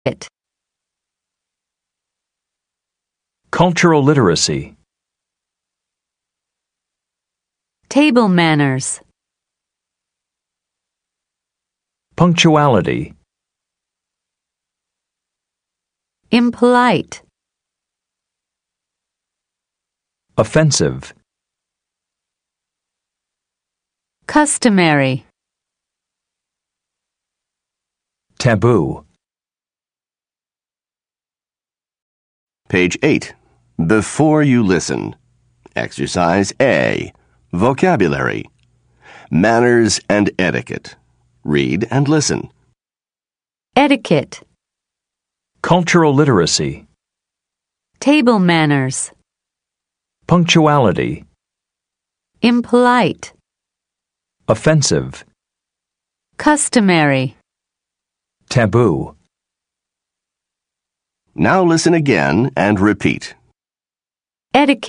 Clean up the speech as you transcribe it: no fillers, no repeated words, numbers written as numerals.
It. Cultural literacy. Table manners. Punctuality. Impolite. Offensive. Customary. Taboo. Page 8. Before you listen. Exercise A. Vocabulary. Manners and etiquette. Read and listen. Etiquette. Cultural literacy. Table manners. Punctuality. Impolite. Offensive. Customary. Taboo. Now listen again and repeat. Etiquette.